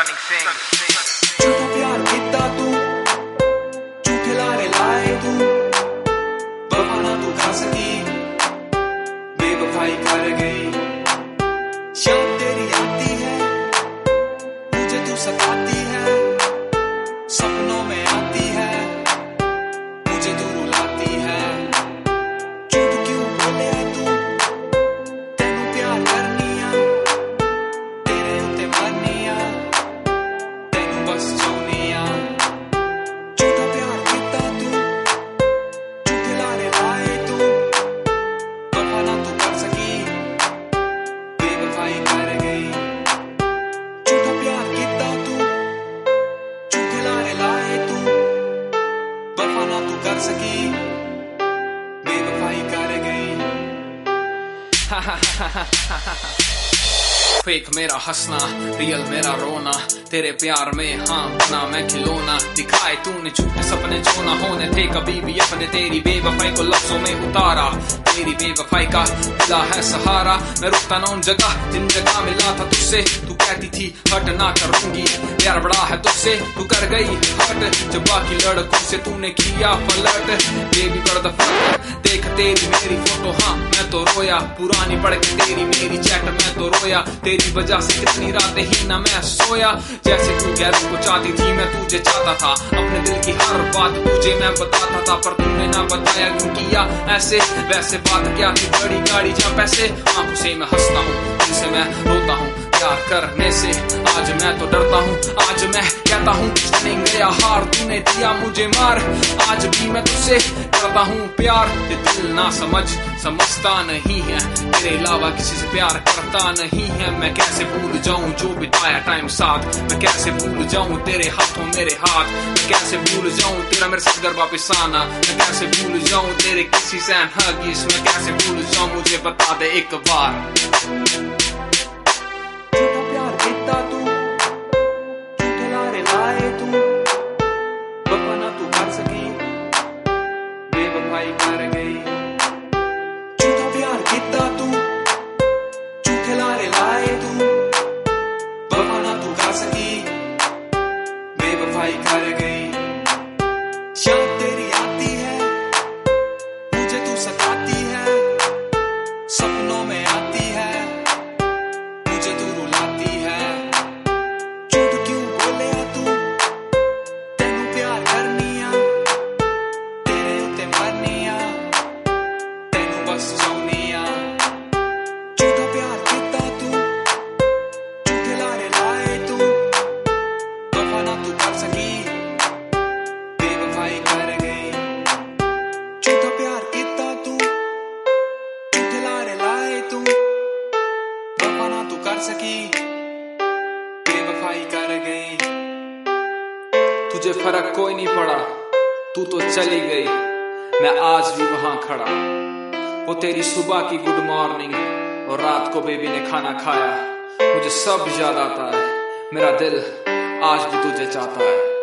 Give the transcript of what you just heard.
Stunning thing. झूठा प्यार कितना तू, झूठे लारे लाए तू, वफा ना तू कर सकी, बेवफाई कर गई। शाम तेरी आती है, मुझे तू सताती है, सपनों में आती है, मुझे तू रुलाती है। झूठ क्यों बोले तू, तेनू प्यार करनिया, तेरे उत्ते मरनिया, तेनू बस चाहनिया। झूठा प्यार कितना तू, झूठे लारे लाए तू, वफा ना तू कर सकी, बेवफाई कर गई। झूठा प्यार कितना तू, झूठे लारे लाए तू, वफा ना तू कर सकी, बेवफाई कर गई। फेक मेरा हंसना, रियल मेरा रोना, तेरे प्यार में हाँ बना मैं खिलौना। दिखाए तूने झूठे सपने जो ना होने थे कभी भी अपने, तेरी बेवफाई को लफ्जों में उतारा। तेरी बेवफाई का मिला है सहारा, मैं रुकता ना उन जगह जिन जगह मिला था तुझसे। तू कहती थी हट ना करूंगी, प्यार बड़ा है तुझसे, तू कर गई हट। जब बाकी लड़कों से तूने किया पलट, बेबी कर द फर्क, देख तेरी मेरी फोटो हाँ मैं तो रोया। पुरानी पढ़ के तेरी मेरी चैट मैं तो रोया। तेरी वजह से कितनी रातें ही ना मैं सोया। जैसे तू गैरों को चाहती थी मैं तुझे चाहता था, अपने दिल की हर बात तुझे मैं बताता था, पर तूने ना बताया क्यों किया ऐसे। वैसे बात क्या थी, बड़ी गाड़ी या पैसे। आंखों से मैं हंसता हूँ, दिल से मैं रोता हूँ प्यार करने से। आज मैं तो डरता हूँ, आज मैं कहता हूँ नहीं गया हार, तूने दिया मुझे मार। आज भी मैं तुझसे करता हूँ प्यार, ते दिल ना समझता नहीं है, तेरे अलावा किसी से प्यार करता नहीं है। मैं कैसे भूल जाऊं जो बिताया टाइम साथ, मैं कैसे भूल जाऊं तेरे हाथों मेरे हाथ, मैं कैसे भूल जाऊं तेरा मेरे साथ घर वापस आना, मैं कैसे भूल जाऊं तेरे किसी से हगीज, मैं कैसे भूल जाऊं मुझे बता दे एक बार। झूठा प्यार कितना तू, झूठे लारे लाए तू, वफा ना तू कर सकी, बेवफाई कर गई। झूठा प्यार कितना तू, झूठे लारे लाए तू, वफा ना तू कर सकी, बेवफाई कर गई। शाम तेरी आती है, मुझे तू सताती है, सपनों में आती है, मुझे तू रुलाती है। झूठ क्यों बोले तू, तेनू प्यार करनिया, तेरे उत्ते मरनिया, तेनू बस चाहनिया। झूठा प्यार कितना तू, झूठे लारे लाए तू, वफा ना तू कर सकी, बेवफाई कर गई। झूठा प्यार कितना तू, झूठे लारे लाए तू, वफा ना तू कर सकी, बेवफाई कर गई। तुझे फर्क कोई नहीं पड़ा, तू तो चली गई, मैं आज भी वहां खड़ा। वो तेरी सुबह की गुड मॉर्निंग और रात को बेबी ने खाना खाया, मुझे सब याद आता है, मेरा दिल आज भी तुझे चाहता है।